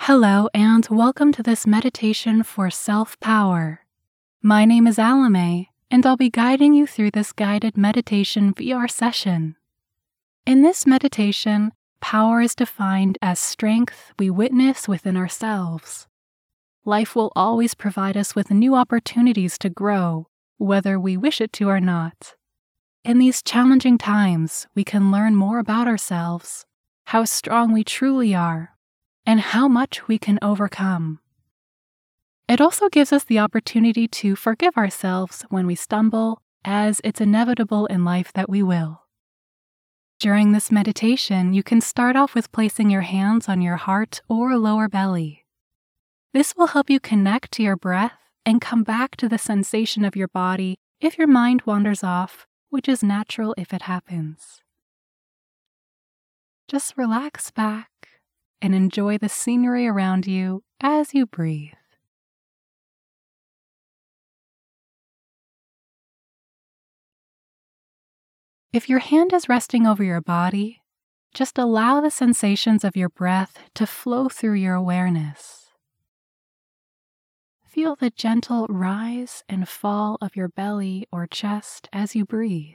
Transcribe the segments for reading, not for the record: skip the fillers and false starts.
Hello, and welcome to this meditation for self-power. My name is Alame, and I'll be guiding you through this guided meditation VR session. In this meditation, power is defined as strength we witness within ourselves. Life will always provide us with new opportunities to grow, whether we wish it to or not. In these challenging times, we can learn more about ourselves, how strong we truly are, and how much we can overcome. It also gives us the opportunity to forgive ourselves when we stumble, as it's inevitable in life that we will. During this meditation, you can start off with placing your hands on your heart or lower belly. This will help you connect to your breath and come back to the sensation of your body if your mind wanders off, which is natural if it happens. Just relax back and enjoy the scenery around you as you breathe. If your hand is resting over your body, just allow the sensations of your breath to flow through your awareness. Feel the gentle rise and fall of your belly or chest as you breathe.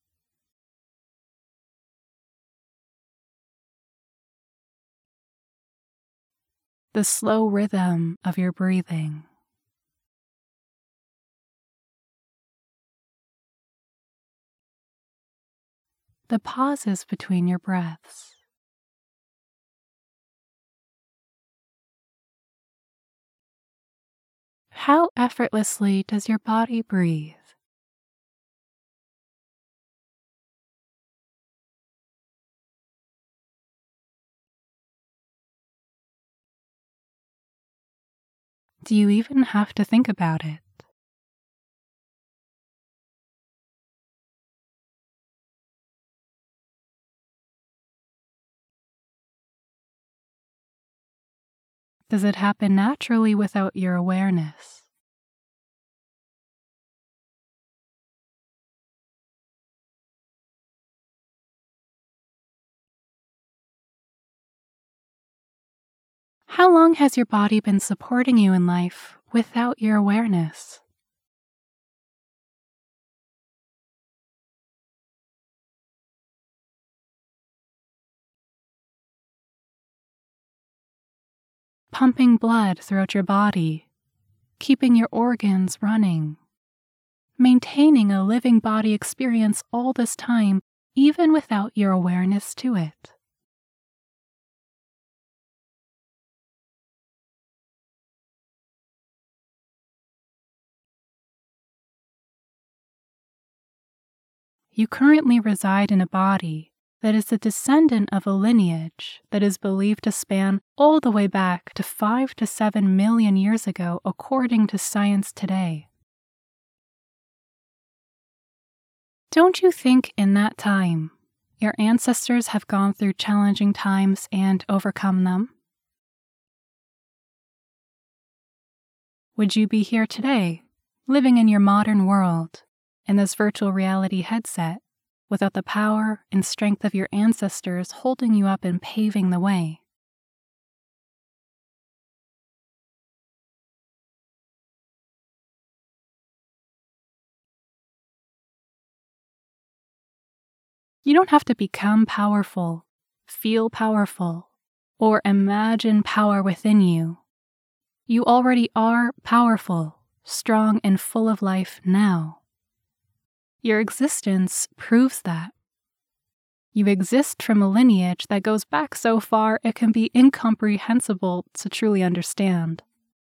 The slow rhythm of your breathing. The pauses between your breaths. How effortlessly does your body breathe? Do you even have to think about it? Does it happen naturally without your awareness? How long has your body been supporting you in life without your awareness? Pumping blood throughout your body, keeping your organs running, maintaining a living body experience all this time, even without your awareness to it. You currently reside in a body that is the descendant of a lineage that is believed to span all the way back to 5 to 7 million years ago, according to science today. Don't you think in that time, your ancestors have gone through challenging times and overcome them? Would you be here today, living in your modern world, in this virtual reality headset, without the power and strength of your ancestors holding you up and paving the way? You don't have to become powerful, feel powerful, or imagine power within you. You already are powerful, strong, and full of life now. Your existence proves that. You exist from a lineage that goes back so far it can be incomprehensible to truly understand.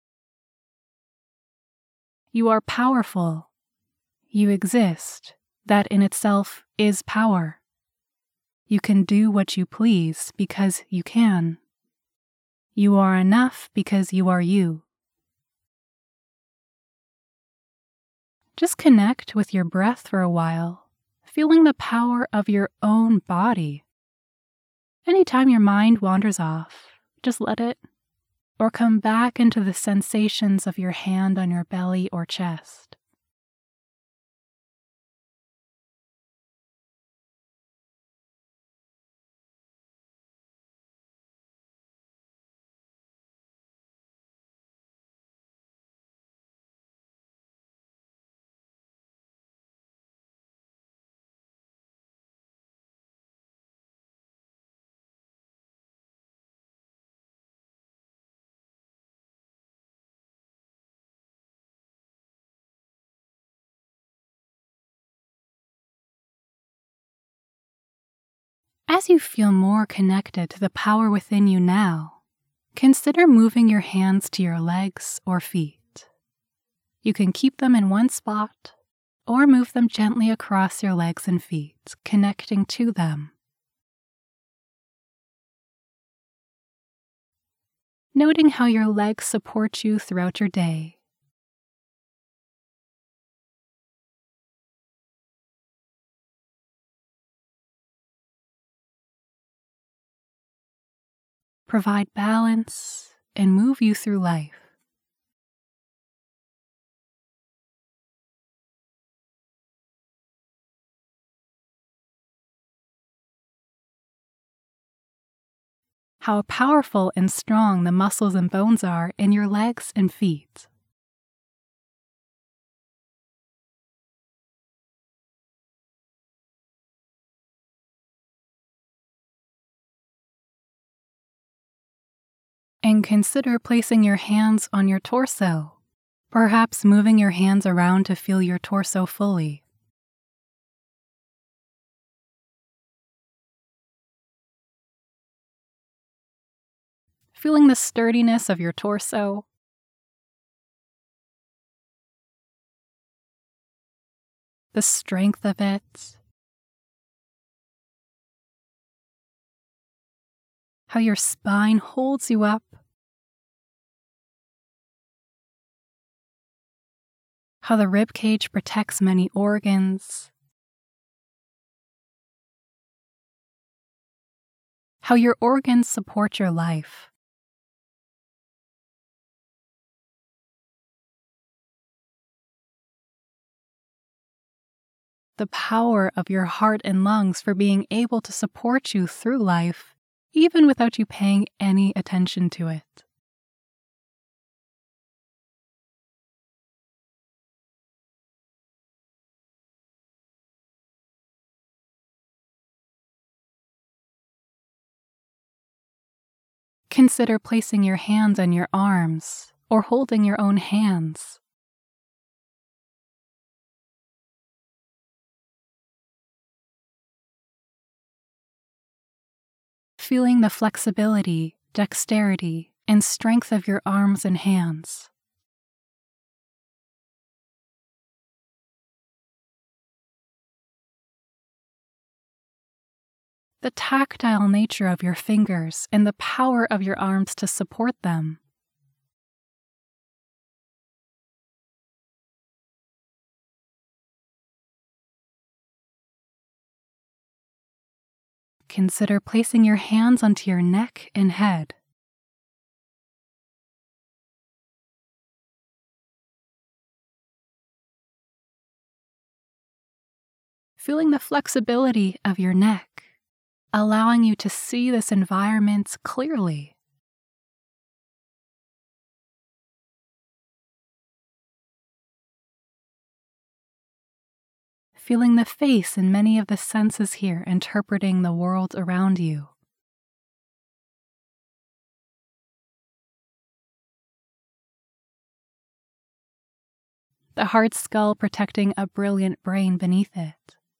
You are powerful. You exist. That in itself is power. You can do what you please because you can. You are enough because you are you. Just connect with your breath for a while, feeling the power of your own body. Anytime your mind wanders off, just let it, or come back into the sensations of your hand on your belly or chest. As you feel more connected to the power within you now, consider moving your hands to your legs or feet. You can keep them in one spot or move them gently across your legs and feet, connecting to them. Noting how your legs support you throughout your day. Provide balance and move you through life. How powerful and strong the muscles and bones are in your legs and feet. And consider placing your hands on your torso, perhaps moving your hands around to feel your torso fully. Feeling the sturdiness of your torso, the strength of it, how your spine holds you up, how the rib cage protects many organs, how your organs support your life. The power of your heart and lungs for being able to support you through life, even without you paying any attention to it. Consider placing your hands on your arms or holding your own hands. Feeling the flexibility, dexterity, and strength of your arms and hands. The tactile nature of your fingers and the power of your arms to support them. Consider placing your hands onto your neck and head. Feeling the flexibility of your neck, allowing you to see this environment clearly. Feeling the face and many of the senses here interpreting the world around you. The hard skull protecting a brilliant brain beneath it.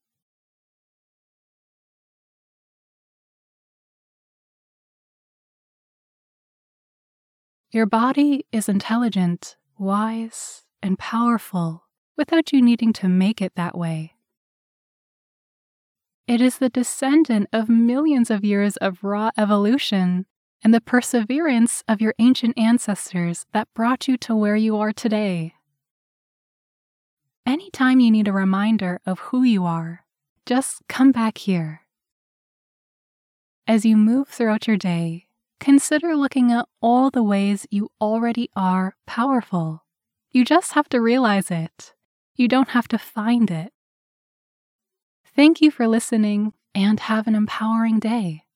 Your body is intelligent, wise, and powerful without you needing to make it that way. It is the descendant of millions of years of raw evolution and the perseverance of your ancient ancestors that brought you to where you are today. Anytime you need a reminder of who you are, just come back here. As you move throughout your day, consider looking at all the ways you already are powerful. You just have to realize it. You don't have to find it. Thank you for listening and have an empowering day.